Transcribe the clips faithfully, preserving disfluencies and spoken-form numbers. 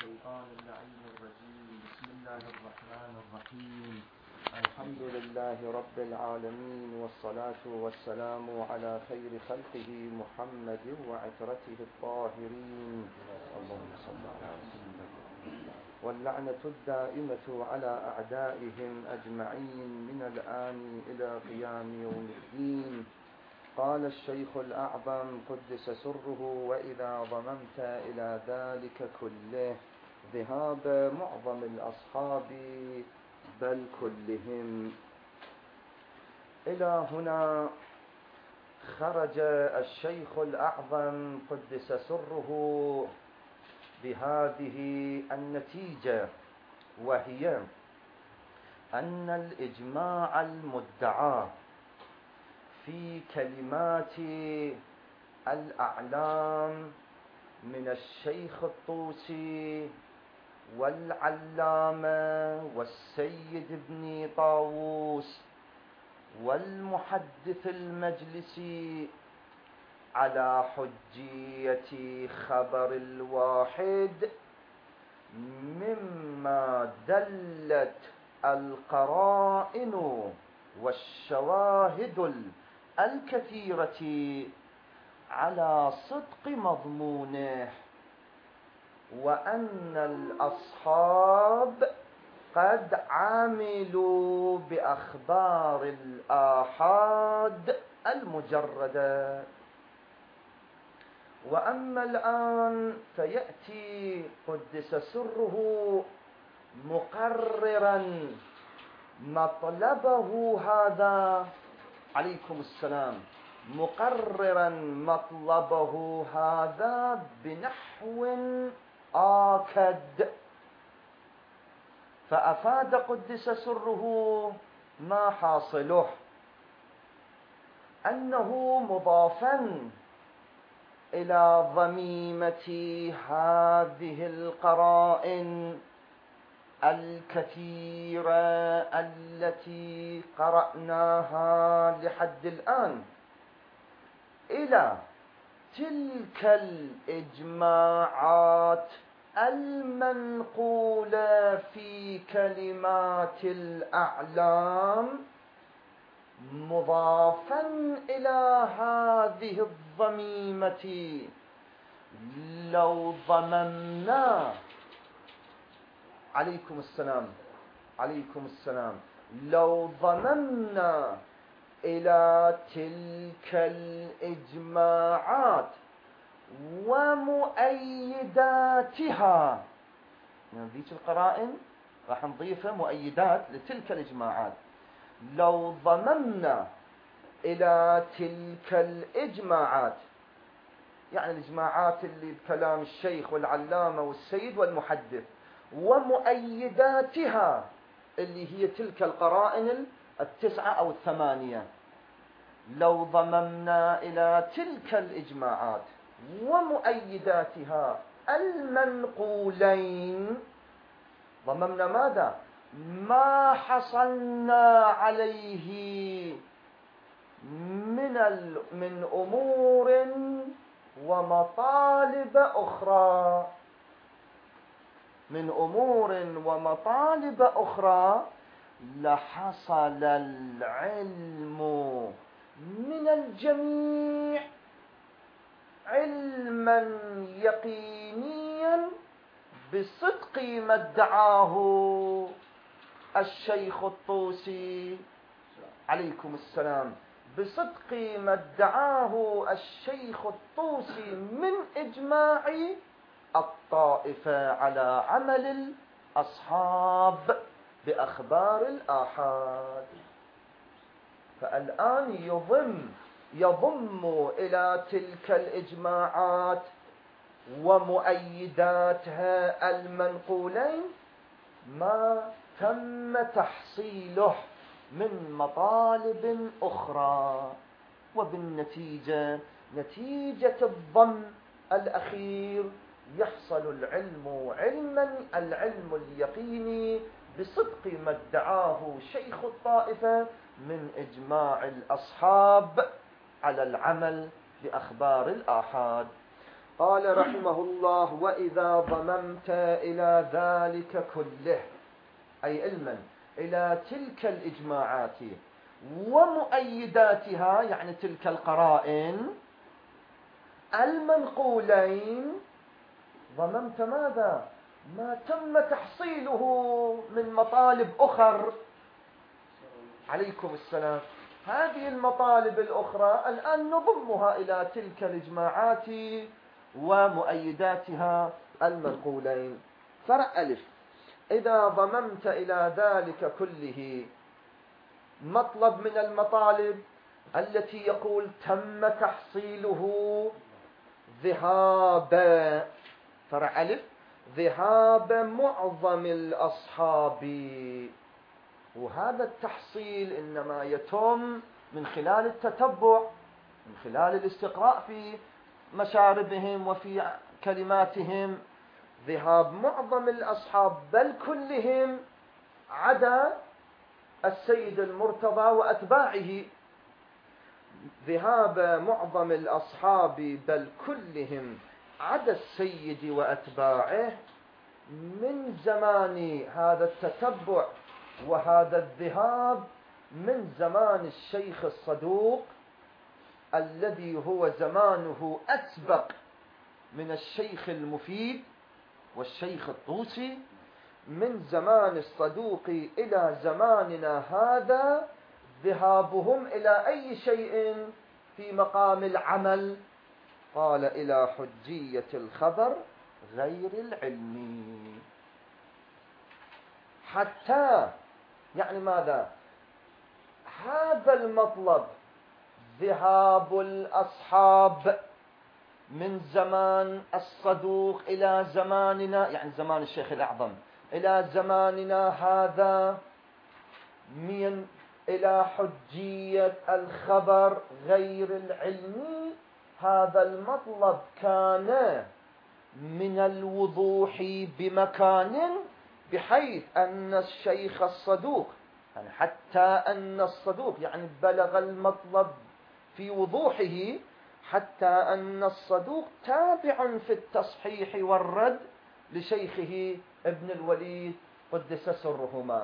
الشيطان اللعين الرجيم. بسم الله الرحمن الرحيم. الحمد لله رب العالمين، والصلاة والسلام على خير خلقه محمد وعترته الطاهرين، اللهم صل على محمد. واللعنة الدائمة على أعدائهم أجمعين من الآن إلى قيام يوم الدين. قال الشيخ الأعظم قدس سره: وإذا ضممت إلى ذلك كله ذهاب معظم الأصحاب بل كلهم. إلى هنا خرج الشيخ الأعظم قدس سره بهذه النتيجة، وهي أن الإجماع المدعى في كلمات الأعلام من الشيخ الطوسي والعلامة والسيد ابن طاووس والمحدث المجلسي على حجية خبر الواحد، مما دلت القرائن والشواهد الكثيرة على صدق مضمونه، وأن الأصحاب قد عملوا بأخبار الآحاد المجردة. وأما الآن فيأتي قدس سره مقررا مطلبه هذا، عليكم السلام، مقررا مطلبه هذا بنحو آكد. فأفاد قدس سره ما حاصله، أنه مضافا إلى ضميمة هذه القرائن الكثيرة التي قرأناها لحد الآن إلى تلك الإجماعات المنقولة في كلمات الأعلام، مضافا إلى هذه الضميمة. لو ضممنا عليكم السلام عليكم السلام لو ضممنا إلى تلك الإجماعات ومؤيداتها، من ذيك القرائن راح نضيف مؤيدات لتلك الإجماعات. لو ضممنا إلى تلك الإجماعات، يعني الإجماعات اللي بكلام الشيخ والعلامة والسيد والمحدث، ومؤيداتها اللي هي تلك القرائن التسعة أو الثمانية، لو ضممنا إلى تلك الإجماعات ومؤيداتها المنقولين، ضممنا ماذا؟ ما حصلنا عليه من من أمور ومطالب أخرى من أمور ومطالب أخرى لحصل العلم من الجميع علما يقينيا بصدق ما ادعاه الشيخ الطوسي، عليكم السلام، بصدق ما ادعاه الشيخ الطوسي من إجماع الطائفة على عمل الأصحاب بأخبار الآحاد. فالآن يضم يضم إلى تلك الإجماعات ومؤيداتها المنقولين ما تم تحصيله من مطالب أخرى، وبالنتيجة نتيجة الضم الأخير يحصل العلم علما العلم اليقيني بصدق ما ادعاه شيخ الطائفة من إجماع الأصحاب على العمل بأخبار الآحاد. قال رحمه الله: وإذا ضممت إلى ذلك كله، أي علما إلى تلك الإجماعات ومؤيداتها، يعني تلك القرائن المنقولين، ضممت ماذا؟ ما تم تحصيله من مطالب أخر. عليكم السلام. هذه المطالب الأخرى الآن نضمها إلى تلك الإجماعات ومؤيداتها المنقولين. فرع ألف: إذا ضممت إلى ذلك كله، مطلب من المطالب التي يقول تم تحصيله ذهاب، فرع ألف: ذهاب معظم الأصحاب. وهذا التحصيل إنما يتم من خلال التتبع، من خلال الاستقراء في مشاربهم وفي كلماتهم. ذهاب معظم الأصحاب بل كلهم، عدا السيد المرتضى وأتباعه. ذهاب معظم الأصحاب بل كلهم عدا السيد وأتباعه من زمان هذا التتبع وهذا الذهاب، من زمان الشيخ الصدوق الذي هو زمانه أسبق من الشيخ المفيد والشيخ الطوسي. من زمان الصدوق إلى زماننا هذا ذهابهم إلى أي شيء في مقام العمل؟ قال: إلى حجية الخبر غير العلمي. حتى يعني ماذا؟ هذا المطلب، ذهاب الأصحاب من زمان الصدوق إلى زماننا، يعني زمان الشيخ الأعظم إلى زماننا هذا، من إلى حجية الخبر غير العلمي. هذا المطلب كان من الوضوح بمكان، بحيث أن الشيخ الصدوق، يعني حتى أن الصدوق يعني بلغ المطلب في وضوحه، حتى أن الصدوق تابع في التصحيح والرد لشيخه ابن الوليد قدس سرهما،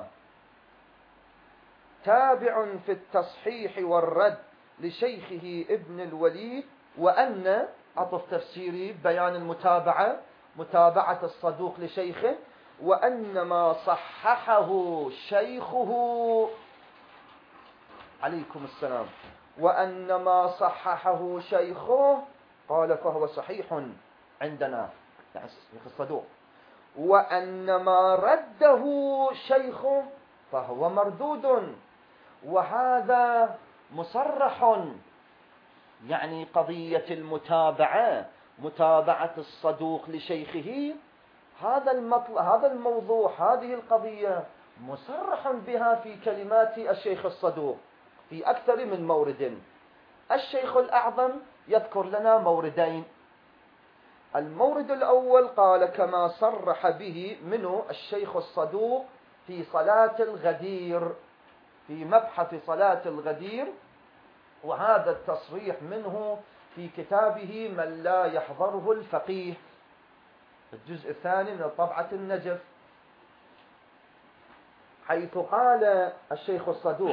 تابع في التصحيح والرد لشيخه ابن الوليد. وأن عطف تفسيري بيان المتابعة، متابعة الصدوق لشيخه، وأن ما صححه شيخه، عليكم السلام، وأن ما صححه شيخه قال فهو صحيح عندنا، يعني شيخ الصدوق، وأن ما رده شيخه فهو مردود. وهذا مصرح، يعني قضية المتابعة، متابعة الصدوق لشيخه، هذا المطلب، هذا الموضوع، هذه القضية مصرح بها في كلمات الشيخ الصدوق في أكثر من مورد. الشيخ الأعظم يذكر لنا موردين. المورد الأول قال كما صرح به منه الشيخ الصدوق في صلاة الغدير، في مبحث صلاة الغدير، وهذا التصريح منه في كتابه من لا يحضره الفقيه، الجزء الثاني من طبعة النجف، حيث قال الشيخ الصدوق: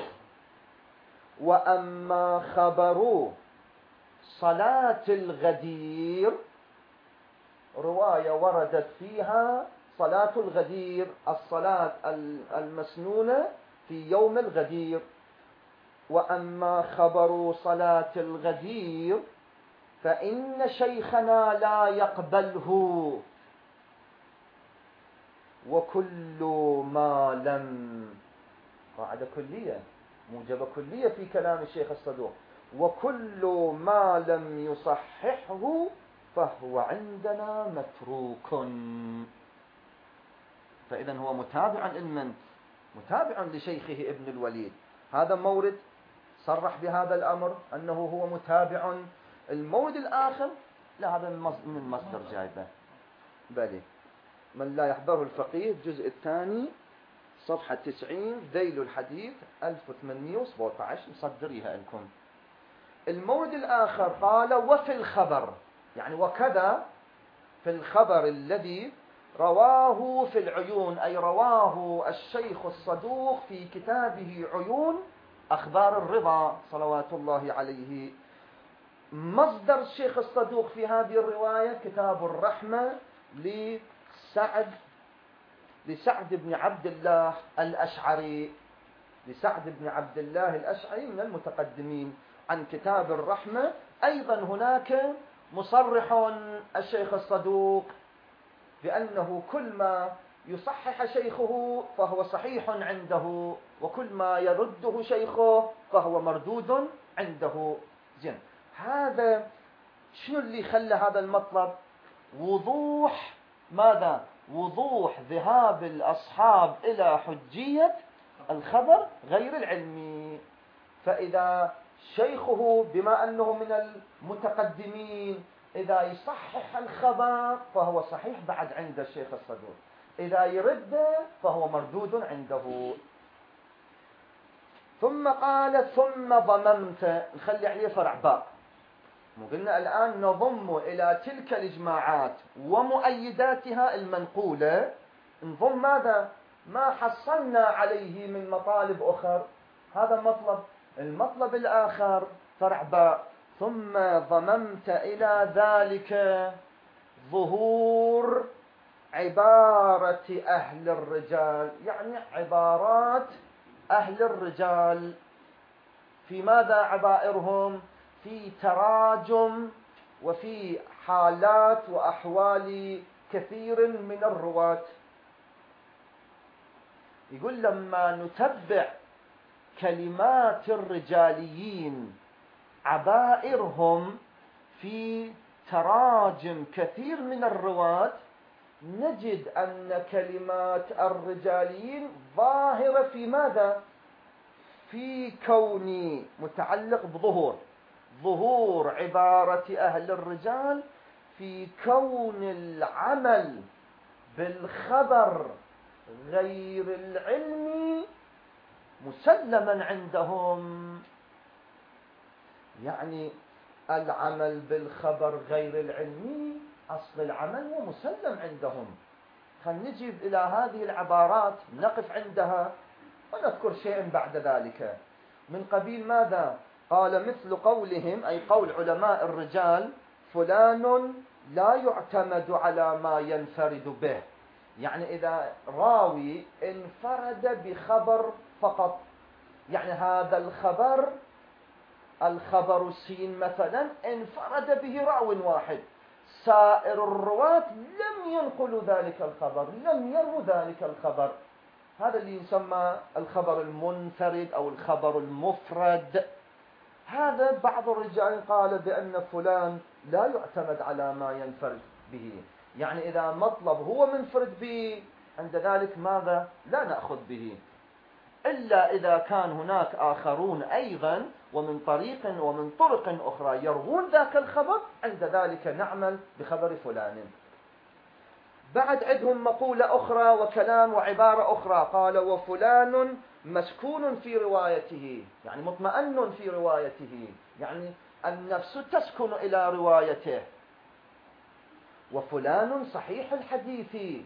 وأما خبر صلاة الغدير، رواية وردت فيها صلاة الغدير، الصلاة المسنونة في يوم الغدير. وأما خبر صلاة الغدير فإن شيخنا لا يقبله، وكل ما لم، قاعدة كلية، موجبة كلية في كلام الشيخ الصدوق، وكل ما لم يصححه فهو عندنا متروك. فإذا هو متابع علما، متابع لشيخه ابن الوليد. هذا مورد صرح بهذا الأمر أنه هو متابع. المورد الآخر لا، هذا من مصدر جايبه، بلي من لا يحضره الفقيه، الجزء الثاني صفحة تسعين، ذيل الحديث ألف وثمانمئة وسبعة عشر، مصدريها لكم. المورد الآخر قال وفي الخبر، يعني وكذا في الخبر الذي رواه في العيون، أي رواه الشيخ الصدوق في كتابه عيون أخبار الرضا صلوات الله عليه. مصدر الشيخ الصدوق في هذه الرواية كتاب الرحمة لسعد لسعد بن عبد الله الأشعري لسعد بن عبد الله الأشعري من المتقدمين عن كتاب الرحمة. أيضا هناك مصرح الشيخ الصدوق بأنه كل ما يصحح شيخه فهو صحيح عنده، وكل ما يرده شيخه فهو مردود عنده. زين، هذا شنو اللي خلى هذا المطلب؟ وضوح ماذا؟ وضوح ذهاب الأصحاب إلى حجية الخبر غير العلمي. فإذا شيخه بما أنه من المتقدمين إذا يصحح الخبر فهو صحيح بعد عند الشيخ الصدوق، إذا يرد فهو مردود عنده. ثم قال ثم ضممت، نخلي عليه فرع باء. قلنا الآن نضم إلى تلك الإجماعات ومؤيداتها المنقولة نضم ماذا؟ ما حصلنا عليه من مطالب أخر. هذا مطلب. المطلب الآخر فرع باء. ثم ضممت إلى ذلك ظهور عبارة أهل الرجال، يعني عبارات أهل الرجال في ماذا؟ عبائرهم في تراجم وفي حالات وأحوال كثير من الرواة. يقول لما نتبع كلمات الرجاليين عبائرهم في تراجم كثير من الرواة نجد أن كلمات الرجاليين ظاهرة في ماذا؟ في كون متعلق بظهور ظهور عبارة أهل الرجال في كون العمل بالخبر غير العلمي مسلما عندهم. يعني العمل بالخبر غير العلمي أصل العمل هو مسلم عندهم. خلينا نجيب إلى هذه العبارات نقف عندها ونذكر شيئا بعد ذلك من قبيل ماذا؟ قال مثل قولهم، أي قول علماء الرجال: فلان لا يعتمد على ما ينفرد به. يعني إذا راوي انفرد بخبر فقط، يعني هذا الخبر الخبر سين مثلا انفرد به راو واحد، سائر الرواة لم ينقلوا ذلك الخبر، لم يروا ذلك الخبر. هذا اللي يسمى الخبر المنفرد أو الخبر المفرد. هذا بعض الرجال قال بأن فلان لا يعتمد على ما ينفرد به، يعني إذا مطلب هو منفرد به عند ذلك ماذا؟ لا نأخذ به، إلا إذا كان هناك آخرون أيضا ومن طريق ومن طرق أخرى يروون ذاك الخبر، عند ذلك نعمل بخبر فلان. بعد عندهم مقولة أخرى وكلام وعبارة أخرى، قال: وفلان مسكون في روايته، يعني مطمئن في روايته، يعني النفس تسكن إلى روايته. وفلان صحيح الحديث.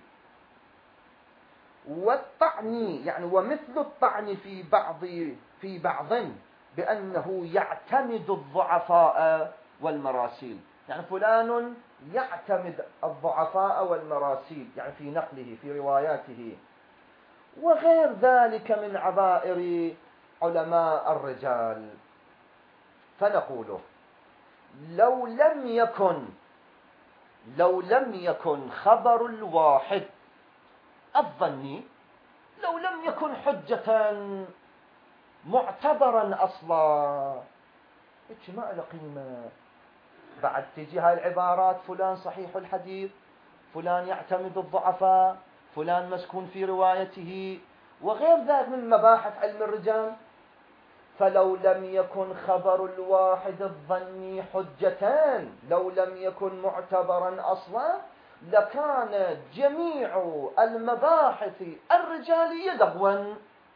والطعن، يعني ومثل الطعن في بعض في بعض بأنه يعتمد الضعفاء والمراسيل، يعني فلان يعتمد الضعفاء والمراسيل، يعني في نقله في رواياته، وغير ذلك من عبائر علماء الرجال. فنقول لو لم يكن لو لم يكن خبر الواحد الظني، لو لم يكن حجة معتبرا أصلا، إيش ما له قيمة. بعد تجي هاي العبارات: فلان صحيح الحديث، فلان يعتمد الضعفاء، فلان مسكون في روايته، وغير ذلك من مباحث علم الرجال. فلو لم يكن خبر الواحد الظني حجتان، لو لم يكن معتبرا أصلا، لكان جميع المباحث الرجالية لغوا.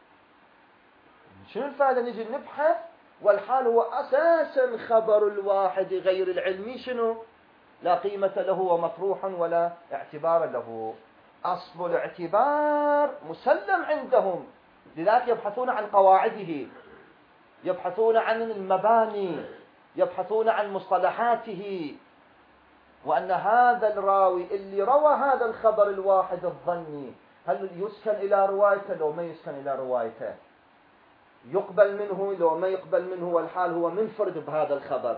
شنو الفائدة نجي نبحث والحال هو أساسا خبر الواحد غير العلمي شنو؟ لا قيمة له ومطروح ولا اعتبار له. أصل الاعتبار مسلم عندهم، لذلك يبحثون عن قواعده، يبحثون عن المباني، يبحثون عن مصطلحاته، وأن هذا الراوي اللي روى هذا الخبر الواحد الظني هل يسكن إلى روايته لو ما يسكن إلى روايته، يقبل منه لو ما يقبل منه، والحال هو منفرد بهذا الخبر.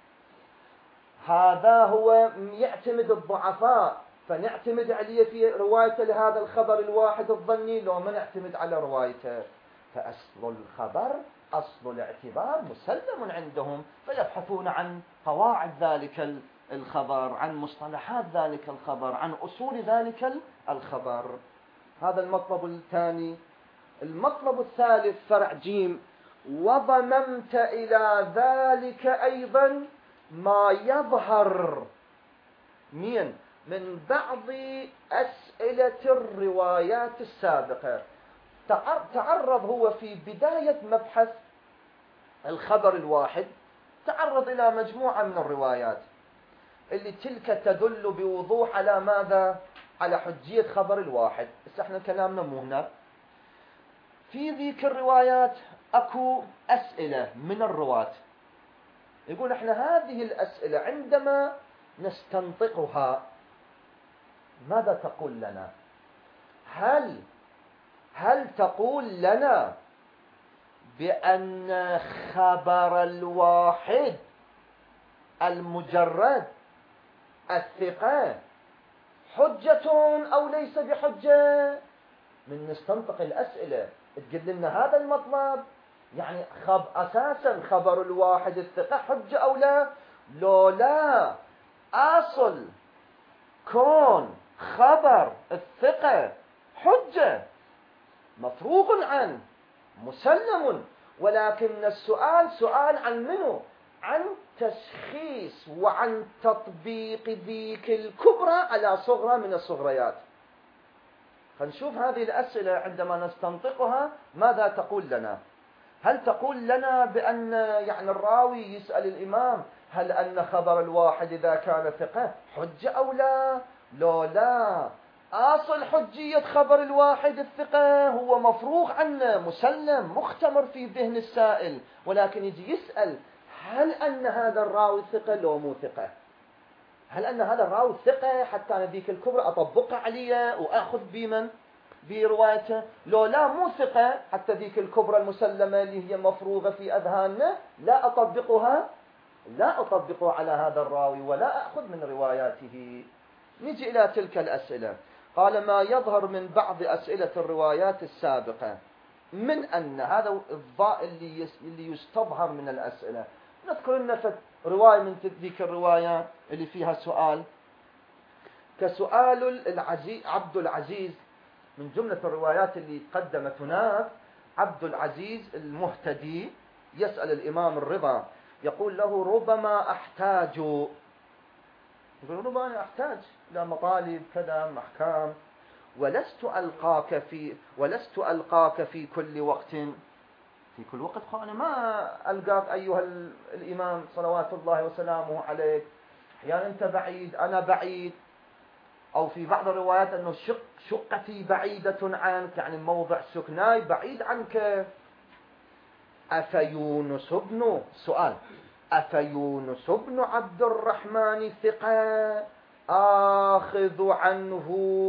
هذا هو يعتمد الضعفاء، فنعتمد عليه في روايته لهذا الخبر الواحد الظني لو ما نعتمد على روايته. فأصل الخبر أصل الاعتبار مسلم عندهم، فيبحثون عن قواعد ذلك الخبر، عن مصطلحات ذلك الخبر، عن أصول ذلك الخبر. هذا المطلب الثاني. المطلب الثالث فرع جيم: وضممت إلى ذلك أيضا ما يظهر من من بعض أسئلة الروايات السابقة. تعرض هو في بداية مبحث الخبر الواحد، تعرض إلى مجموعة من الروايات اللي تلك تدل بوضوح على ماذا؟ على حجية خبر الواحد. بس احنا كلامنا مو هنا. في ذيك الروايات اكو أسئلة من الرواة، يقول احنا هذه الأسئلة عندما نستنطقها ماذا تقول لنا؟ هل هل تقول لنا بأن خبر الواحد المجرد الثقة حجة أو ليس بحجة؟ من نستنطق الأسئلة تقول لنا هذا المطلب، يعني خب أساسا خبر الواحد الثقة حجة أو لا؟ لو لا، أصل كون خبر الثقة حجة مفروغ عنه مسلم، ولكن السؤال سؤال عن منه؟ عن تشخيص وعن تطبيق ذيك الكبرى على صغرى من الصغريات. فنشوف هذه الأسئلة عندما نستنطقها ماذا تقول لنا. هل تقول لنا بأن يعني الراوي يسأل الإمام هل أن خبر الواحد إذا كان ثقة حجة أو لا؟ لو لا، أصل حجية خبر الواحد الثقة هو مفروغ عنه مسلم مختمر في ذهن السائل، ولكن يجي يسأل هل أن هذا الراوي ثقة لو مو ثقة؟ هل أن هذا الراوي ثقة حتى أنا ذيك الكبرى أطبقها عليه وأخذ بمن بروايته؟ لو لا مو ثقة حتى ذيك الكبرى المسلمة اللي هي مفروغة في أذهاننا لا أطبقها، لا أطبقها على هذا الراوي ولا أخذ من رواياته. نجي إلى تلك الأسئلة. قال ما يظهر من بعض أسئلة الروايات السابقة من أن هذا الضاء اللي اللي يستظهر من الأسئلة. نذكر لنا رواية من ذيك الروايات اللي فيها سؤال، كسؤال العزيز عبد العزيز، من جملة الروايات اللي قدمت هناك عبد العزيز المهتدي يسأل الإمام الرضا، يقول له ربما أحتاج، يقول ربما أحتاج إلى مطالب كذا محكام، ولست ألقاك في ولست ألقاك في كل وقت، في كل وقت أنا ما ألقاك أيها الإمام صلوات الله وسلامه عليك، أحيانا أنت بعيد أنا بعيد، أو في بعض الروايات أنه شق شقتي بعيدة عنك، يعني موضع سكناي بعيد عنك. أفيونس بن سؤال أفيونس بن عبد الرحمن ثقة آخذ عنه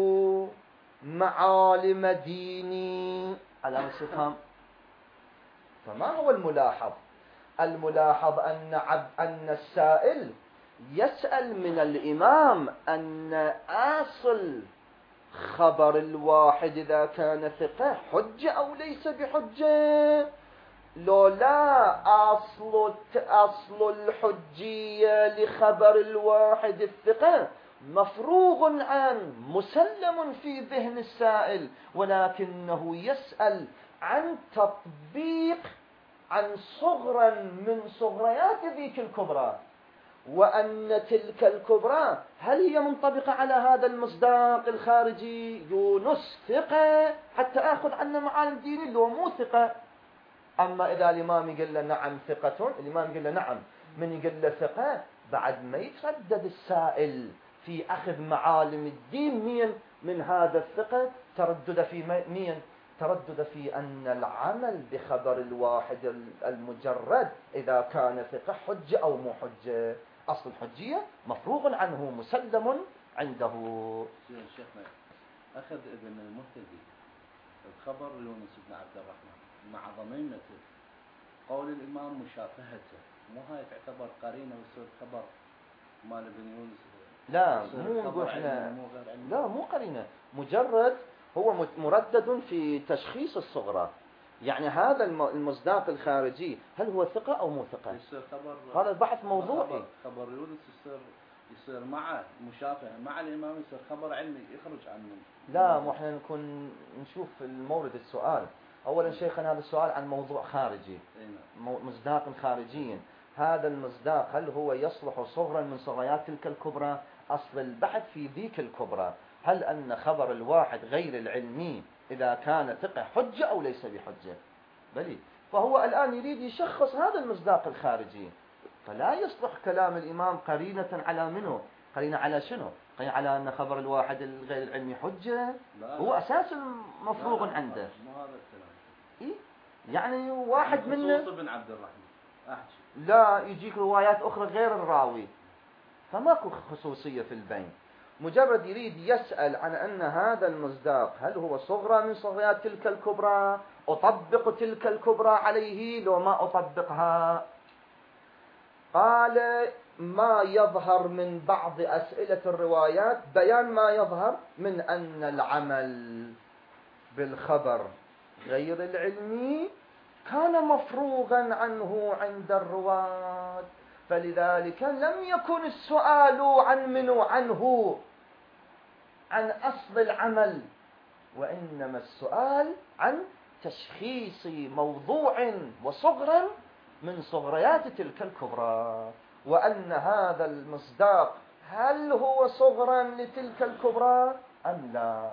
معالم ديني؟ على استفهام. فما هو الملاحظ؟ الملاحظ أن عبد أن السائل يسأل من الإمام أن أصل خبر الواحد إذا كان ثقة حجة أو ليس بحجة. لو لا، أصل أصل الحجية لخبر الواحد الثقة مفروغ عن مسلم في ذهن السائل، ولكنه يسأل عن تطبيق عن صغرا من صغريات ذيك الكبرى، وأن تلك الكبرى هل هي منطبقة على هذا المصداق الخارجي يونس ثقة حتى أخذ عنه معالم ديني لو مو ثقة. أما إذا الإمام يقول له نعم ثقة، الإمام يقول له نعم، من يقول له ثقة بعد ما يتردد السائل في أخذ معالم الدين مين من هذا الثقة، تردد في مين؟ تردد في أن العمل بخبر الواحد المجرد إذا كان ثقة حجة أو مو حجة. أصل الحجية مفروغ عنه مسلم عنده. شيخنا أخذ ابن المهتدي الخبر يونس بن عبد الرحمن مع ضميمة قول الإمام مشافهته، مو هاي تعتبر قرينة ويصير خبر مال ابن يونس؟ لا مو نقول احنا لا مو قرينة، مجرد هو مردد في تشخيص الصغرى. يعني هذا المصداق الخارجي هل هو ثقة أو مو ثقة؟ يصير خبر، هذا البحث موضوعي. خبر, خبر يونس يصير يصير مع مشافهة مع الإمام، يصير خبر علمي يخرج عنه. لا مو احنا نكون نشوف المورد السؤال. أولا شيخنا هذا السؤال عن موضوع خارجي، مصداق خارجي. هذا المصداق هل هو يصلح صغرا من صغريات تلك الكبرى؟ أصل البحث في ذيك الكبرى هل أن خبر الواحد غير العلمي إذا كان ثقة حجة أو ليس بحجة؟ بلي فهو الآن يريد يشخص هذا المصداق الخارجي، فلا يصلح كلام الإمام قرينة على منه. قرينة على شنو؟ قرينة على أن خبر الواحد الغير العلمي حجة. هو أساس مفروغ عنده. مو هذا الكلام. إيه؟ يعني واحد منه بن عبد الرحمن أحكي. لا يجيك روايات أخرى غير الراوي، فماكو خصوصية في البين. مجرد يريد يسأل عن أن هذا المصداق هل هو صغرى من صغريات تلك الكبرى، أطبق تلك الكبرى عليه لو ما أطبقها. قال ما يظهر من بعض أسئلة الروايات بيان ما يظهر من أن العمل بالخبر غير العلمي كان مفروغا عنه عند الرواة، فلذلك لم يكن السؤال عن منو عنه عن أصل العمل، وإنما السؤال عن تشخيص موضوع وصغرا من صغريات تلك الكبرى، وأن هذا المصداق هل هو صغرا لتلك الكبرى أم لا.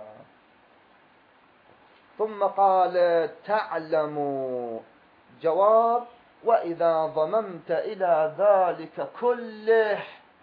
ثم قال تعلم جواب وإذا ضممت إلى ذلك كله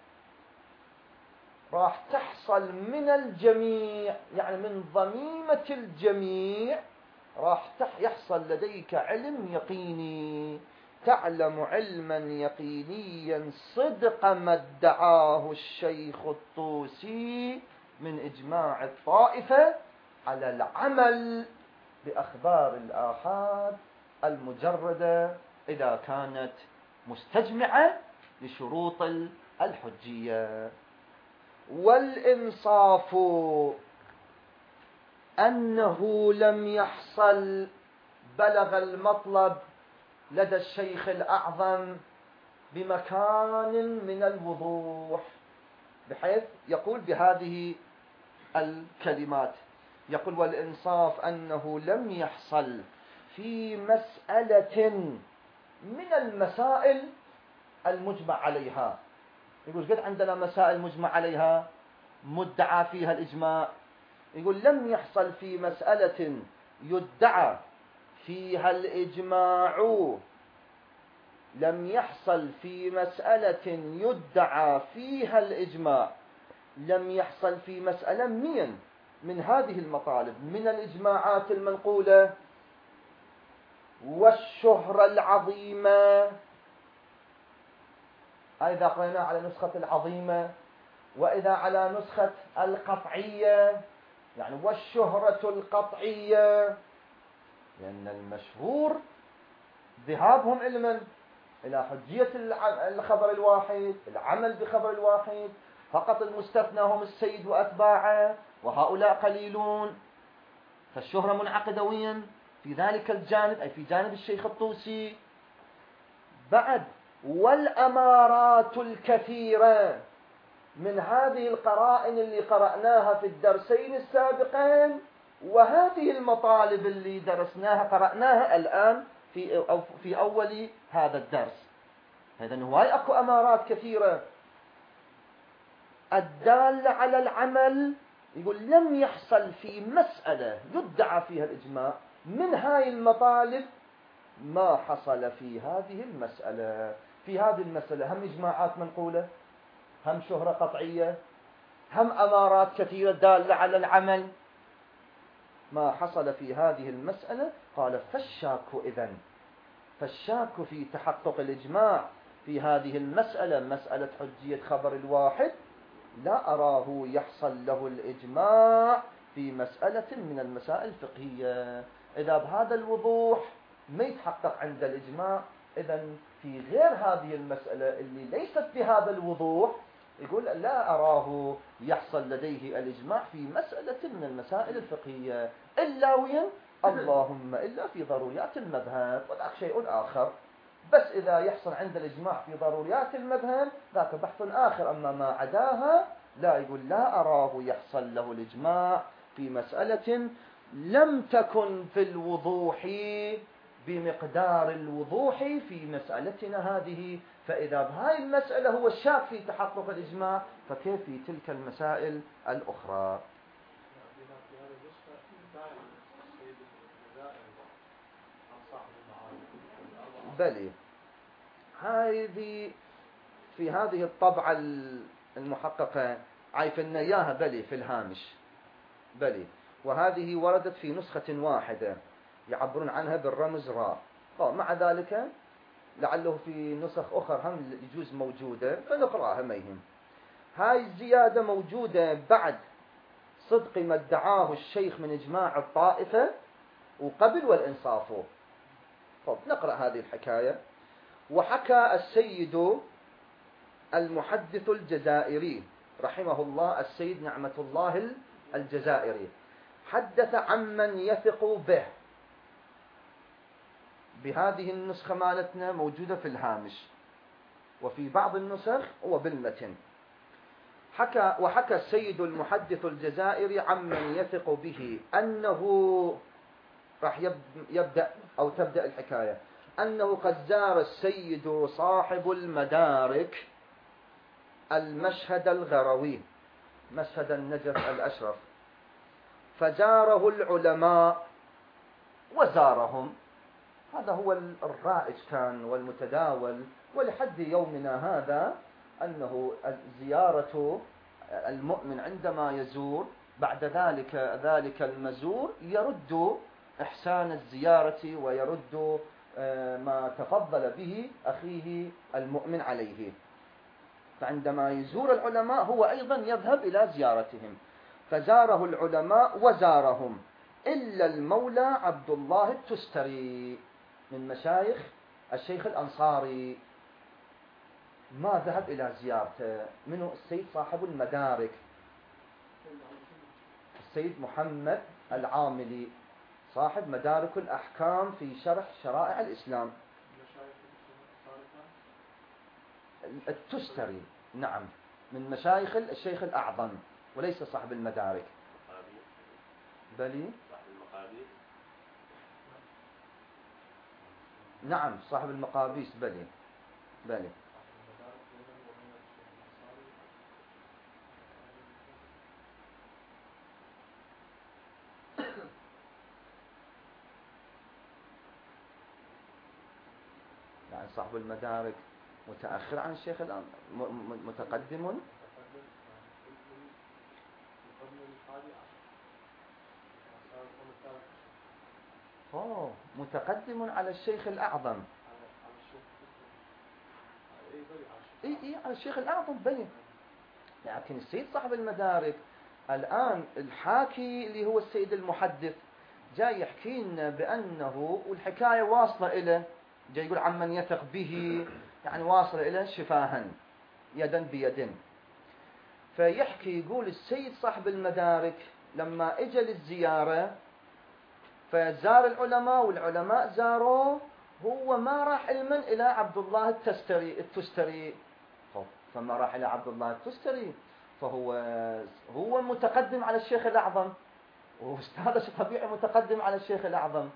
راح تحصل من الجميع، يعني من ضميمة الجميع راح يحصل لديك علم يقيني. تعلم علما يقينيا صدق ما ادعاه الشيخ الطوسي من إجماع الطائفة على العمل بأخبار الآحاد المجردة إذا كانت مستجمعة لشروط الحجية. والإنصاف أنه لم يحصل بلغ المطلب لدى الشيخ الأعظم بمكان من الوضوح، بحيث يقول بهذه الكلمات، يقول والإنصاف أنه لم يحصل في مسألة من المسائل المجمع عليها. يقول قد عندنا مسائل مجمع عليها مدعى فيها الإجماع، يقول لم يحصل في مسألة يدعى فيها الإجماع، لم يحصل في مسألة يدعى فيها الإجماع، لم يحصل في مسألة من من هذه المطالب من الإجماعات المنقولة والشهرة العظيمة. إذا قرأنا على نسخة العظيمة، وإذا على نسخة القطعية يعني والشهرة القطعية، لأن المشهور ذهابهم علما إلى حجية الخبر الواحد، العمل بخبر الواحد، فقط المستثنى هم السيد وأتباعه وهؤلاء قليلون، فالشهرة منعقدة وين في ذلك الجانب، أي في جانب الشيخ الطوسي. بعد والأمارات الكثيرة من هذه القرائن اللي قرأناها في الدرسين السابقين، وهذه المطالب اللي درسناها قرأناها الآن في أو في أول هذا الدرس. إذن هواي أكو أمارات كثيرة الدالة على العمل. يقول لم يحصل في مسألة يدعى فيها الإجماع من هاي المطالب ما حصل في هذه المسألة. في هذه المسألة هم إجماعات منقولة هم شهرة قطعية، هم أمارات كثيرة دالة على العمل. ما حصل في هذه المسألة قال فالشاك إذن فالشاك في تحقق الإجماع في هذه المسألة، مسألة حجية خبر الواحد، لا أراه يحصل له الإجماع في مسألة من المسائل الفقهية. إذا بهذا الوضوح ما يتحقق عند الإجماع، إذن في غير هذه المسألة اللي ليست بهذا الوضوح يقول لا أراه يحصل لديه الإجماع في مسألة من المسائل الفقهية إلا وين اللهم إلا في ضروريات المذهب، وذاك شيء آخر. بس إذا يحصل عند الإجماع في ضروريات المذهب ذاك بحث آخر. أما ما عداها لا، يقول لا أراه يحصل له الإجماع في مسألة لم تكن في الوضوح بمقدار الوضوح في مسألتنا هذه. فإذا بهاي المسألة هو الشاك في تحقق الإجماع، فكيف في تلك المسائل الأخرى؟ بلي هذه في هذه الطبعة المحققة عايفنا إياها بلي في الهامش بلي، وهذه وردت في نسخة واحدة يعبرون عنها بالرمز راء. مع ذلك لعله في نسخ أخرى هم يجوز موجودة فنقرأها ما يهم. هاي الزيادة موجودة بعد صدق ما ادعاه الشيخ من إجماع الطائفة وقبل والإنصاف. طب نقرأ هذه الحكاية. وحكى السيد المحدث الجزائري رحمه الله، السيد نعمة الله الجزائري، حدث عمن يثق به. بهذه النسخة مالتنا موجودة في الهامش، وفي بعض النسخ وبالمتن. حكى وحكى السيد المحدث الجزائري عمن يثق به أنه راح يبدأ أو تبدأ الحكاية أنه قد زار السيد صاحب المدارك المشهد الغروي، مشهد النجف الأشرف، فزاره العلماء وزارهم. هذا هو الرائج كان والمتداول، ولحد يومنا هذا أنه زيارة المؤمن عندما يزور بعد ذلك ذلك المزور يرد إحسان الزيارة ويرد ما تفضل به أخيه المؤمن عليه. فعندما يزور العلماء هو أيضا يذهب إلى زيارتهم. فزاره العلماء وزارهم إلا المولى عبد الله التستري من مشايخ الشيخ الأنصاري، ما ذهب إلى زيارته. منه السيد صاحب المدارك، السيد محمد العاملي صاحب مدارك الأحكام في شرح شرائع الإسلام. التستري نعم من مشايخ الشيخ الأعظم وليس صاحب المدارك. بلي نعم صاحب المقابيس بلي بلي يعني صاحب المدارك متأخر عن الشيخ الآن، متقدم أوه متقدم على الشيخ الأعظم. إيه إيه على الشيخ الأعظم بني. لكن السيد صاحب المدارك الآن الحاكي اللي هو السيد المحدث جاي يحكي لنا بأنه والحكاية واصلة إلى جاي يقول عمن يثق به، يعني واصلة إلى شفاها يدا بيد. فيحكي يقول السيد صاحب المدارك لما اجى للزيارة فزار العلماء والعلماء زاروه، هو ما راح علما إلى عبد الله التستري التستري فما راح إلى عبد الله التستري فهو هو متقدم على الشيخ الأعظم، وهذا شيء طبيعي متقدم على الشيخ الأعظم.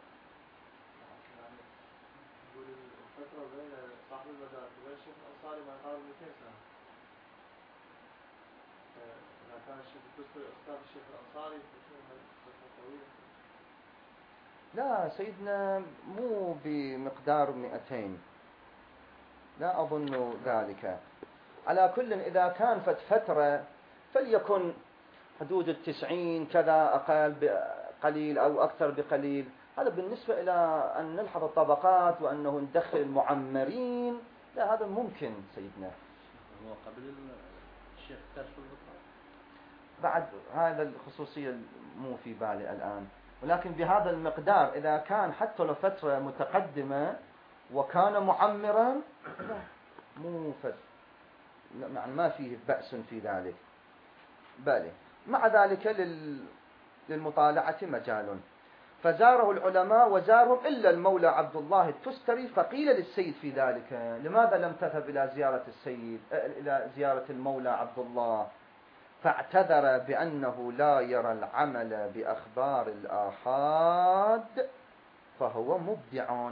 لا سيدنا مو بمقدار مئتين، لا أظن ذلك. على كل إذا كان فت فترة فليكن حدود التسعين كذا أقل بقليل أو أكثر بقليل. هذا بالنسبة إلى أن نلحظ الطبقات وأنه ندخل المعمرين، لا هذا ممكن سيدنا. هو قبل الشيخ كشف الغطاء بعد هذا الخصوصية مو في بالي الآن، ولكن بهذا المقدار إذا كان حتى لو فترة متقدمة وكان معمرا لا مو فت يعني ما فيه بأس في ذلك. بالي مع ذلك لل... للمطالعة مجال. فزاره العلماء وزارهم إلا المولى عبد الله التستري، فقيل للسيد في ذلك لماذا لم تذهب إلى زيارة السيد إلى زيارة المولى عبد الله؟ فاعتذر بأنه لا يرى العمل بأخبار الآحاد فهو مبدع.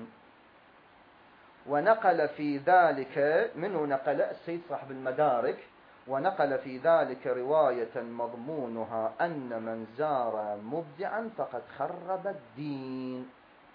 ونقل في ذلك منه نقل السيد صاحب المدارك، ونقل في ذلك رواية مضمونها أن من زار مبدعا فقد خرب الدين.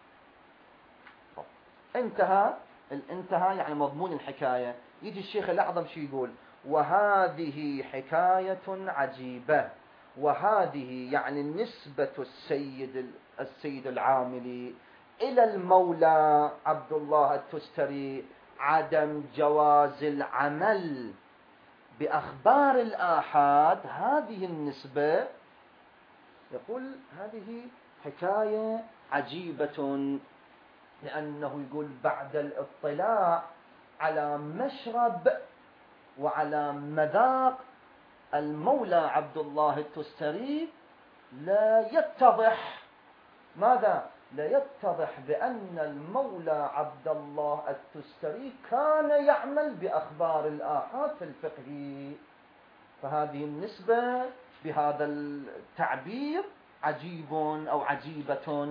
انتهى الانتهى يعني مضمون الحكاية. يجي الشيخ الأعظم شو يقول؟ وهذه حكاية عجيبة. وهذه يعني نسبة السيد السيد العاملي إلى المولى عبد الله التستري عدم جواز العمل بأخبار الآحاد. هذه النسبة يقول هذه حكاية عجيبة، لأنه يقول بعد الاطلاع على مشرب وعلى مذاق المولى عبد الله التستري لا يتضح ماذا؟ لا يتضح بأن المولى عبد الله التستري كان يعمل بأخبار الآحاد في الفقه. فهذه النسبة بهذا التعبير عجيب أو عجيبة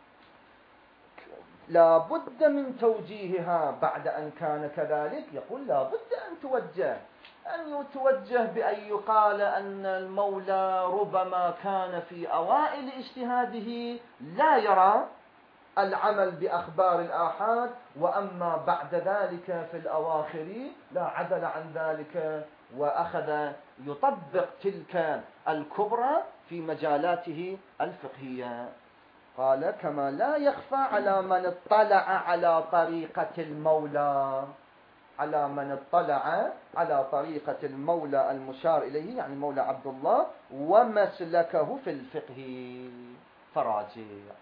لا بد من توجيهها بعد أن كان كذلك. يقول لا بد أن توجه أن يتوجه بأن يقال أن المولى ربما كان في أوائل اجتهاده لا يرى العمل بأخبار الآحاد، وأما بعد ذلك في الأواخر لا عدل عن ذلك وأخذ يطبق تلك الكبرى في مجالاته الفقهية. قال كما لا يخفى على من اطلع على طريقة المولى على من اطلع على طريقة المولى المشار إليه يعني المولى عبد الله ومسلكه في الفقه فراجع.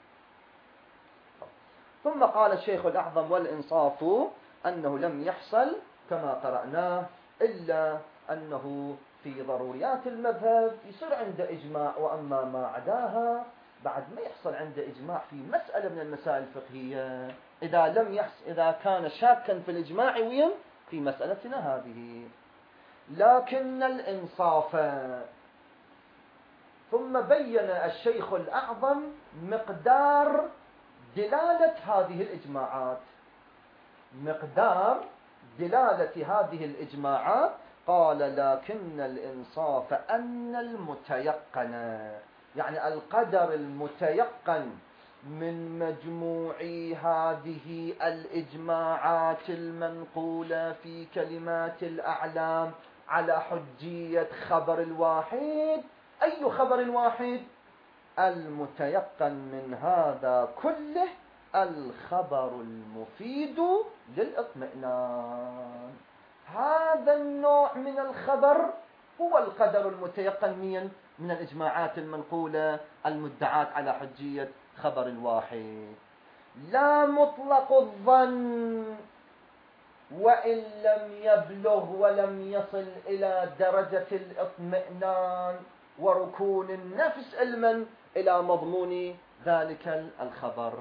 ثم قال الشيخ الأعظم والإنصاف أنه لم يحصل كما قرأناه إلا أنه في ضروريات المذهب يصير عنده إجماع، وأما ما عداها بعد ما يحصل عنده إجماع في مسألة من المسائل الفقهية إذا لم يحصل إذا كان شاكا في الإجماع وين في مسألتنا هذه. لكن الإنصاف. ثم بين الشيخ الأعظم مقدار دلالة هذه الإجماعات مقدار دلالة هذه الإجماعات قال لكن الإنصاف أن المتيقن يعني القدر المتيقن من مجموع هذه الإجماعات المنقولة في كلمات الأعلام على حجية خبر الواحد. أي خبر الواحد؟ المتيقن من هذا كله الخبر المفيد للإطمئنان. هذا النوع من الخبر هو القدر المتيقن من من الإجماعات المنقولة المدعاة على حجية خبر الواحد، لا مطلق الظن وإن لم يبلغ ولم يصل إلى درجة الإطمئنان وركون النفس علما إلى مضمون ذلك الخبر.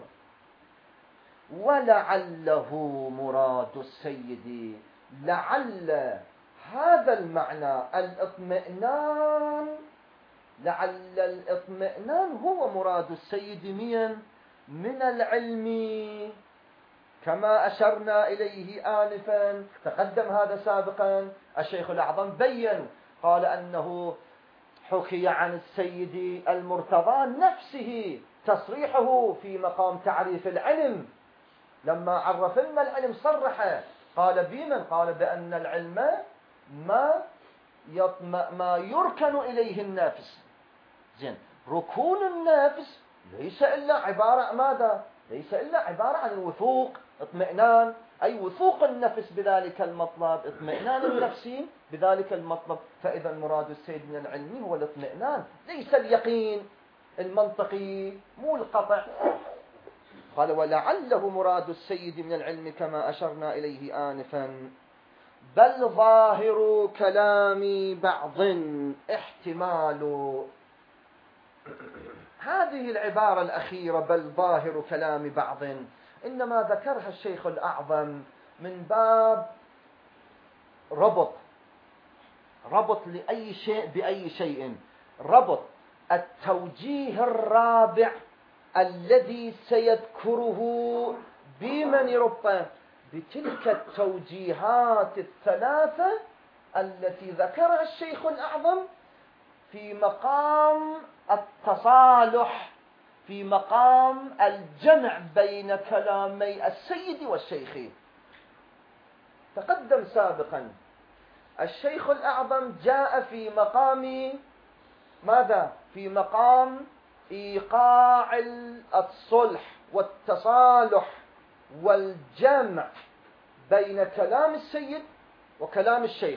ولعله مراد السيد لعل هذا المعنى الإطمئنان لعل الإطمئنان هو مراد السيد من من العلم كما أشرنا إليه آنفا. تقدم هذا سابقا. الشيخ الأعظم بين قال أنه حكي عن السيد المرتضى نفسه تصريحه في مقام تعريف العلم لما عرف لنا العلم صرح قال بمن؟ قال بأن العلم ما يطمع ما يركن إليه النفس. زين، ركون النفس ليس إلا عبارة ماذا؟ ليس إلا عبارة عن الوثوق، اطمئنان، أي وثوق النفس بذلك المطلب، اطمئنان النفسي بذلك المطلب. فإذا مراد السيد من العلم هو الاطمئنان، ليس اليقين المنطقي، مو القطع. قال ولعله مراد السيد من العلم كما أشرنا إليه آنفا، بل ظاهر كلام بعض احتمال. هذه العبارة الأخيرة بل ظاهر كلام بعض إنما ذكرها الشيخ الأعظم من باب ربط ربط لأي شيء بأي شيء، ربط التوجيه الرابع الذي سيذكره بمن يربط بتلك التوجيهات الثلاثة التي ذكرها الشيخ الأعظم في مقام التصالح، في مقام الجمع بين كلامي السيد والشيخ. تقدم سابقا الشيخ الأعظم جاء في مقام ماذا؟ في مقام إيقاع الصلح والتصالح والجمع بين كلام السيد وكلام الشيخ،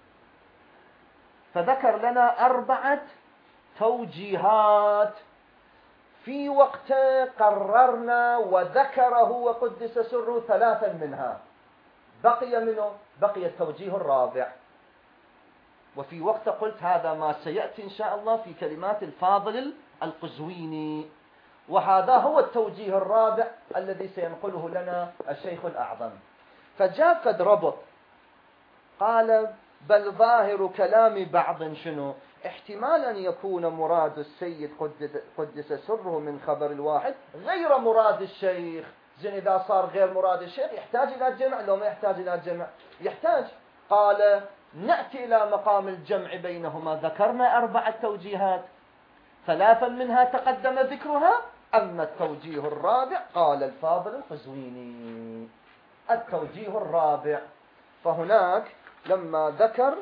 فذكر لنا أربعة توجيهات. في وقت قررنا وذكره وقدس سره ثلاثا منها، بقي منه بقي التوجيه الرابع. وفي وقت قلت هذا ما سيأتي إن شاء الله في كلمات الفاضل القزويني، وهذا هو التوجيه الرابع الذي سينقله لنا الشيخ الأعظم. فجاء قد ربط، قال بل ظاهر كلام بعض شنو؟ احتمال أن يكون مراد السيد قدس سره من خبر الواحد غير مراد الشيخ. زين، إذا صار غير مراد الشيخ يحتاج إلى جمع لو ما يحتاج إلى جمع؟ يحتاج. قال نأتي إلى مقام الجمع بينهما. ذكرنا أربعة توجيهات، ثلاثا منها تقدم ذكرها، أما التوجيه الرابع قال الفاضل القزويني التوجيه الرابع. فهناك لما ذكر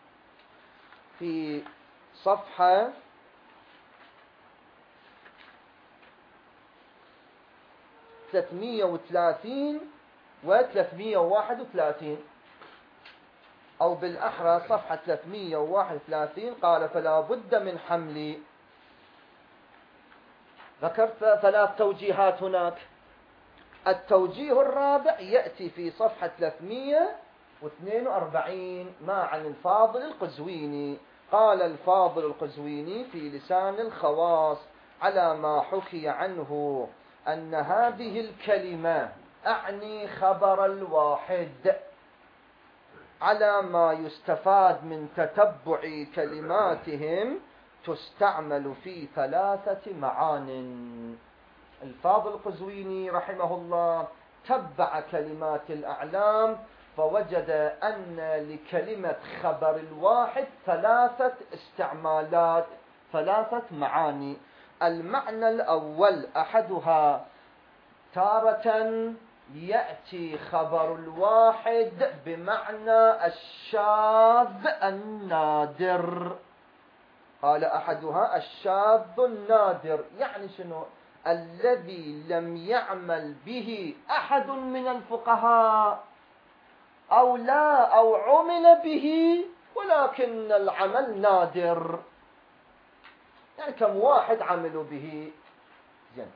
في صفحة ثلاثمئة وثلاثين و ثلاثمئة وواحد وثلاثين، أو بالأحرى صفحة ثلاثمئة وواحد وثلاثين، قال فلا بد من حمل. ذكرت ثلاث توجيهات هناك. التوجيه الرابع يأتي في صفحة ثلاثمئة واثنين وأربعين ما عن الفاضل القزويني. قال الفاضل القزويني في لسان الخواص على ما حكي عنه أن هذه الكلمة أعني خبر الواحد على ما يستفاد من تتبع كلماتهم تستعمل في ثلاثة معان. الفاضل القزويني رحمه الله تبع كلمات الأعلام فوجد أن لكلمة خبر الواحد ثلاثة استعمالات، ثلاثة معاني. المعنى الأول أحدها تارة يأتي خبر الواحد بمعنى الشاذ النادر. قال أحدها الشاذ النادر، يعني شنو؟ الذي لم يعمل به أحد من الفقهاء، أو لا أو عمل به ولكن العمل نادر. يعني كم واحد عملوا به. زين،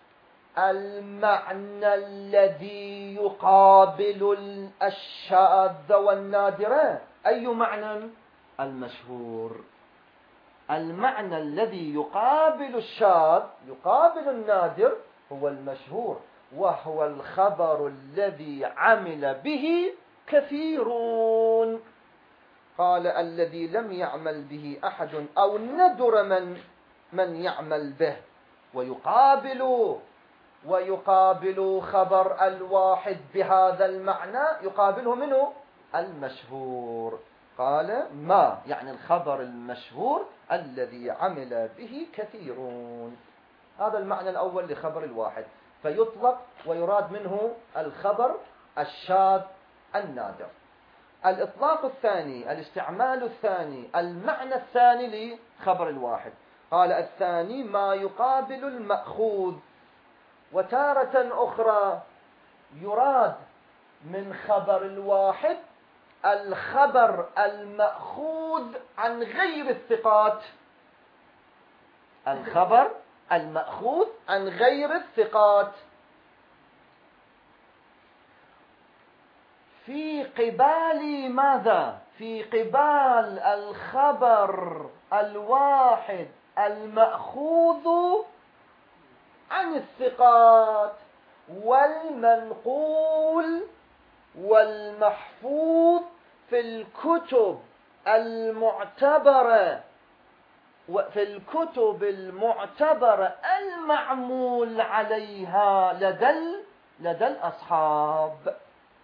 المعنى الذي يقابل الشاذ والنادر أي معنى؟ المشهور. المعنى الذي يقابل الشاذ يقابل النادر هو المشهور، وهو الخبر الذي عمل به كثيرون. قال الذي لم يعمل به أحد أو ندر من من يعمل به. ويقابل ويقابل خبر الواحد بهذا المعنى يقابله منه المشهور. قال ما يعني الخبر المشهور الذي عمل به كثيرون. هذا المعنى الأول لخبر الواحد، فيطلق ويراد منه الخبر الشاذ النادر. الإطلاق الثاني، الاستعمال الثاني، المعنى الثاني لخبر الواحد. قال الثاني ما يقابل المأخوذ. وتارة أخرى يراد من خبر الواحد الخبر المأخوذ عن غير الثقات، الخبر المأخوذ عن غير الثقات في قبال ماذا؟ في قبال الخبر الواحد المأخوذ عن الثقات والمنقول والمحفوظ في الكتب المعتبرة وفي الكتب المعتبرة المعمول عليها لدى لدى الأصحاب.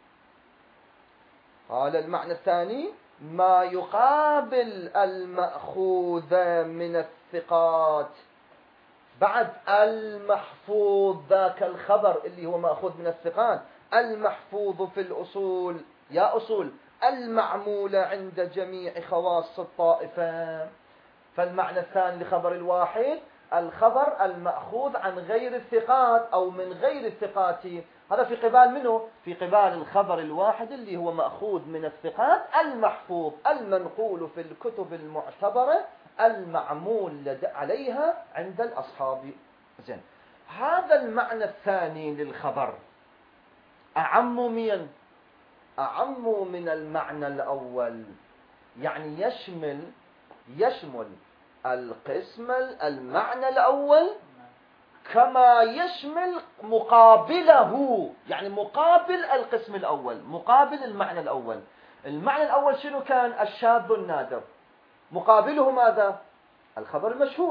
قال المعنى الثاني ما يقابل المأخوذ من الثقات، بعد المحفوظ ذاك الخبر اللي هو مأخوذ من الثقات، المحفوظ في الأصول، يا أصول المعمولة عند جميع خواص الطائفة. فالمعنى الثاني لخبر الواحد الخبر المأخوذ عن غير الثقات أو من غير الثقات، هذا في قبال منه؟ في قبال الخبر الواحد اللي هو مأخوذ من الثقات المحفوظ المنقول في الكتب المعتبرة المعمول عليها عند الأصحاب. زين، هذا المعنى الثاني للخبر أعم من أعم من المعنى الأول، يعني يشمل يشمل القسم المعنى الأول كما يشمل مقابله، يعني مقابل القسم الأول، مقابل المعنى الأول. المعنى الأول شنو كان؟ الشاذ النادر. مقابله ماذا؟ الخبر المشهور.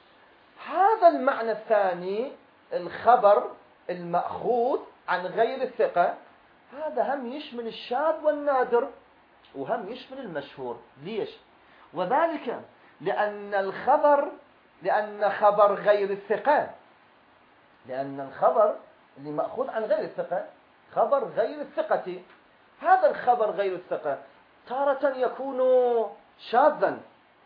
هذا المعنى الثاني الخبر المأخوذ عن غير الثقة، هذا هم يشمل الشاذ والنادر وهم يشمل المشهور. ليش؟ وذلك لأن الخبر لأن خبر غير الثقة لأن الخبر اللي مأخوذ عن غير الثقة خبر غير الثقة، هذا الخبر غير الثقة تارة يكون شاذا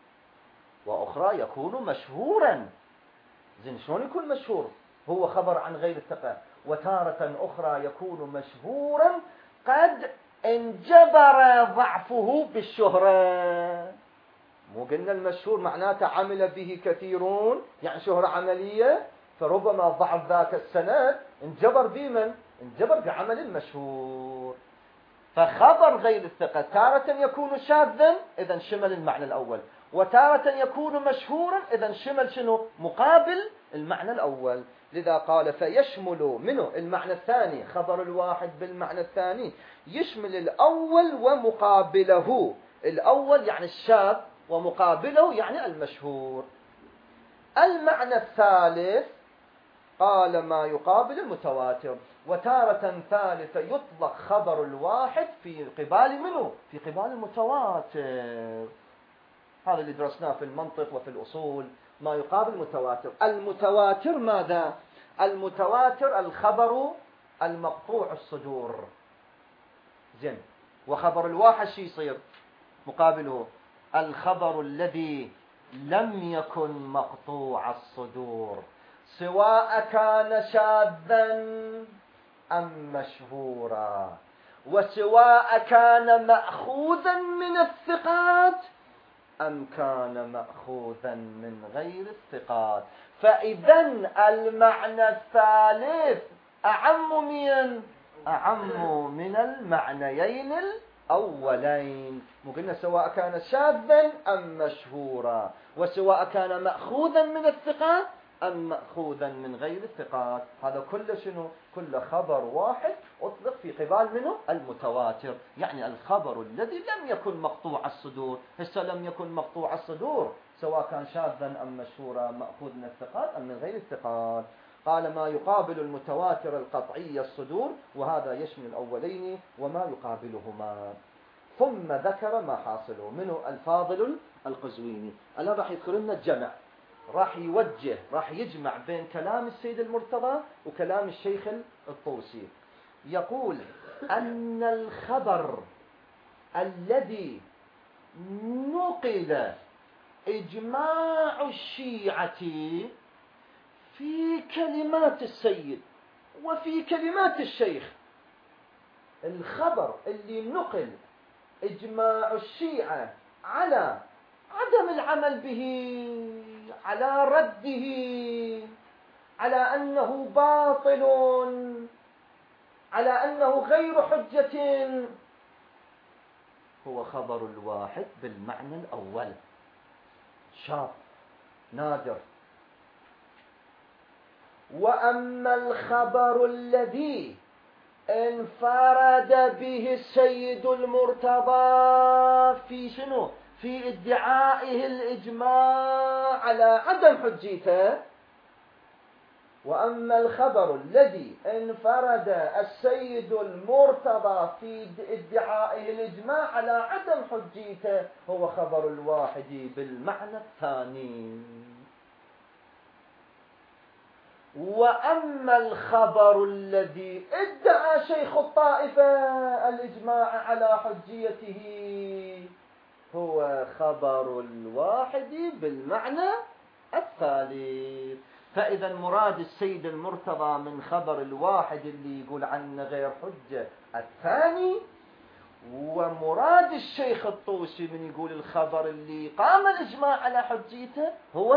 وأخرى يكون مشهورا. زين، شلون يكون مشهور؟ هو خبر عن غير الثقة، وتارة أخرى يكون مشهورا قد انجبر ضعفه بالشهرة. مو قلنا المشهور معناته عمل به كثيرون، يعني شهرة عملية، فربما ضعف ذاك السند انجبر بمن؟ انجبر بعمل المشهور. فخبر غير الثقة تارة يكون شاذا إذا شمل المعنى الأول، وتارة يكون مشهورا إذا شمل شنو؟ مقابل المعنى الأول. لذا قال فيشمل منه المعنى الثاني، خبر الواحد بالمعنى الثاني يشمل الأول ومقابله، الأول يعني الشاذ ومقابله يعني المشهور. المعنى الثالث قال ما يقابل المتواتر. وتارة ثالثة يطلق خبر الواحد في قبال منه؟ في قبال المتواتر. هذا اللي درسناه في المنطق وفي الأصول، ما يقابل المتواتر. المتواتر ماذا؟ المتواتر الخبر المقطوع الصدور. زين، وخبر الواحد شي يصير مقابله؟ الخبر الذي لم يكن مقطوع الصدور، سواء كان شاذا أم مشهورا، وسواء كان مأخوذا من الثقات أم كان مأخوذا من غير الثقات. فإذا المعنى الثالث أعم من أعم من المعنيين الأولين. ممكن سواء كان شاذا أم مشهورا، وسواء كان مأخوذا من الثقات أم مأخوذا من غير الثقات. هذا كله شنو؟ كل خبر واحد أطلق في قبال منه؟ المتواتر، يعني الخبر الذي لم يكن مقطوع الصدور. هسه لم يكن مقطوع الصدور سواء كان شاذا أم مشهورا، مأخوذ من الثقات أم من غير الثقات. قال ما يقابل المتواتر القطعي الصدور، وهذا يشمل الأولين وما يقابلهما. ثم ذكر ما حاصله منه الفاضل القزويني. الآن راح يذكر لنا الجمع، راح يوجه راح يجمع بين كلام السيد المرتضى وكلام الشيخ الطوسي. يقول أن الخبر الذي نقل إجماع الشيعة في كلمات السيد وفي كلمات الشيخ. الخبر اللي نقل إجماع الشيعة على عدم العمل به، على رده، على أنه باطل، على أنه غير حجة، هو خبر الواحد بالمعنى الأول، شاذ نادر. وأما الخبر الذي انفرد به السيد المرتضى في شنو؟ في ادعائه الإجماع على عدم حجيته. وأما الخبر الذي انفرد السيد المرتضى في ادعائه الإجماع على عدم حجيته هو خبر الواحد بالمعنى الثاني. وأما الخبر الذي ادعى شيخ الطائفة الإجماع على حجيته هو خبر الواحد بالمعنى الثالث. فإذا مراد السيد المرتضى من خبر الواحد اللي يقول عنه غير حجة الثاني، ومراد الشيخ الطوسي من يقول الخبر اللي قام الإجماع على حجيته هو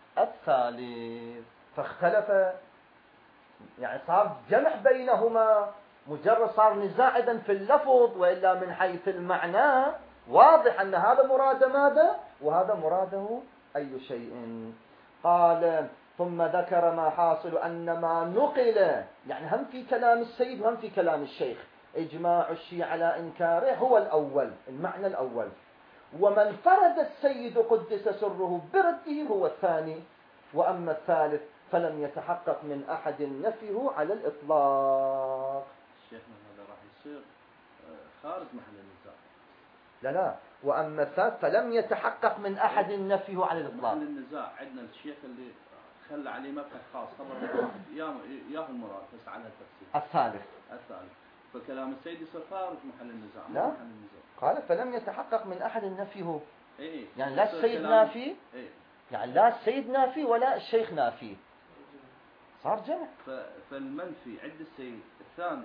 الثالث. فاختلف، يعني صار جمع بينهما، مجرد صار نزاع إذن في اللفظ، وإلا من حيث المعنى واضح أن هذا مراده ماذا وهذا مراده أي شيء. قال ثم ذكر ما حاصل أن ما نقل، يعني هم في كلام السيد وهم في كلام الشيخ، إجماع الشيعة على إنكاره هو الأول، المعنى الأول، ومن فرد السيد قدس سره برده هو الثاني، وأما الثالث فلم يتحقق من أحد نفيه على الإطلاق. شيخنا هذا راح يصير خارج محل النزاع. لا لا، وأما الثالث فلم يتحقق من أحد نفيه على الإطلاق. محل النزاع عندنا الشيخ اللي خلى عليه مبحث خاص خبر ياه المراد بس على التفسير. الثالث الثالث فكلام السيد يصير خارج محل النزاع. لا محل النزاع. قال فلم يتحقق من أحد نفيه. إيه؟ يعني لا السيد نافي، إيه؟ يعني لا السيد نافي ولا الشيخ نافي، صار جمع. فالمنفي عند السيد الثاني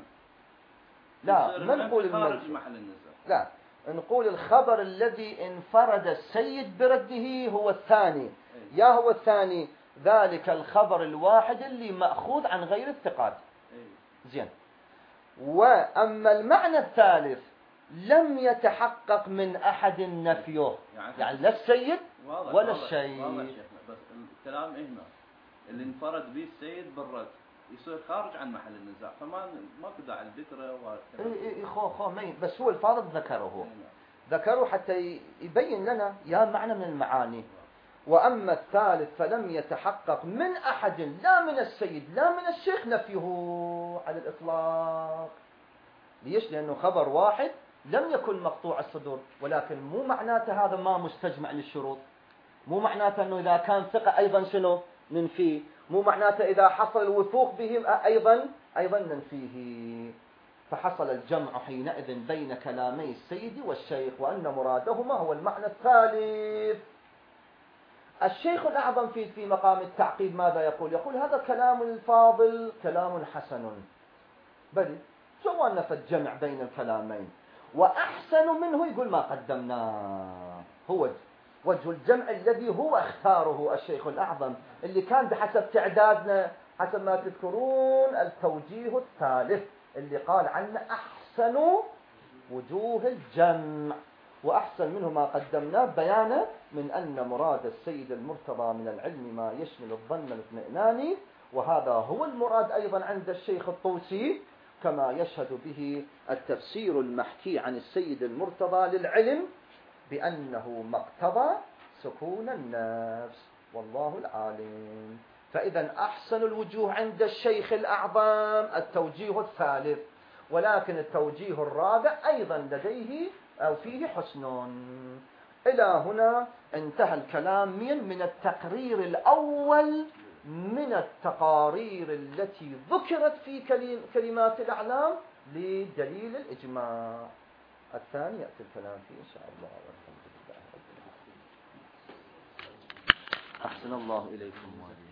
لا ما نقول المنفي، محل النزاع. لا نقول الخبر الذي انفرد السيد برده هو الثاني. إيه؟ يا هو الثاني ذلك الخبر الواحد اللي مأخوذ عن غير الثقات. إيه؟ زين. وأما المعنى الثالث لم يتحقق من أحد نفيه، يعني, يعني لا السيد ولا الشيء. بس الكلام هنا اللي انفرد به السيد بالرد يصير خارج عن محل النزاع، فما ماكو داعي الذكره والكلام. اي اي خو خو مين، بس هو الفاضل ذكره ذكره حتى يبين لنا يا معنى من المعاني. وأما الثالث فلم يتحقق من أحد لا من السيد لا من الشيخ نفيه على الإطلاق. ليش؟ لأنه خبر واحد لم يكن مقطوع الصدور، ولكن مو معناته هذا ما مستجمع للشروط، مو معناته أنه إذا كان ثقة أيضا شنو ننفيه، مو معناته إذا حصل الوثوق بهم أيضا أيضا ننفيه. فحصل الجمع حينئذ بين كلامي السيد والشيخ، وأن مرادهما هو المعنى الثالث. الشيخ الأعظم في في مقام التعقيد ماذا يقول؟ يقول هذا كلام الفاضل كلام حسن، بل سوى في الجمع بين الكلامين، وأحسن منه يقول ما قدمناه. هو وجه الجمع الذي هو اختاره الشيخ الأعظم، اللي كان بحسب تعدادنا حسب ما تذكرون التوجيه الثالث اللي قال عنه أحسن وجوه الجمع، وأحسن منه ما قدمناه بيانا من أن مراد السيد المرتضى من العلم ما يشمل الظن الاطمئناني، وهذا هو المراد أيضا عند الشيخ الطوسي، كما يشهد به التفسير المحكي عن السيد المرتضى للعلم بأنه مقتضى سكون النفس، والله العالم. فإذا أحسن الوجوه عند الشيخ الأعظم التوجيه الثالث، ولكن التوجيه الرابع أيضا لديه أو فيه حسن. إلى هنا انتهى الكلام من من التقرير الأول من التقارير التي ذكرت في كلمات الأعلام لدليل الإجماع. الثاني يأتي الكلام فيه إن شاء الله. والحمد لله. أحسن الله إليكم.